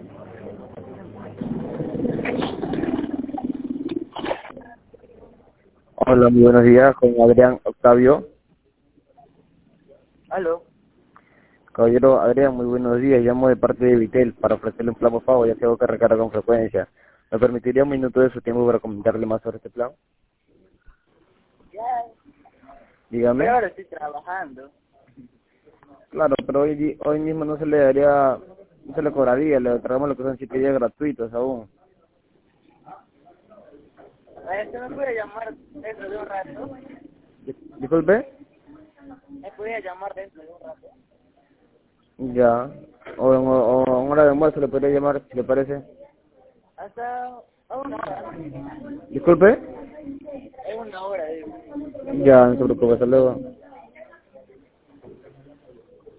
Hola, muy buenos días, con Adrián Octavio. Aló. Caballero Adrián, muy buenos días. Llamo de parte de Vitel para ofrecerle un plan por pago, ya que hago que recarga con frecuencia. ¿Me permitiría un minuto de su tiempo para comentarle más sobre este plan? Ya, Dígame. pero ahora estoy trabajando. Claro, pero hoy mismo no se le daría, no se le cobraría, le traemos lo que son 7 días gratuitos aún. ¿Usted me puede llamar dentro de un rato? Disculpe. ¿Me podría llamar dentro de un rato? Ya. O en hora de almuerzo le podría llamar, si le parece. Hasta a una hora. Disculpe. En una hora, digo. Ya, no se preocupe, hasta luego.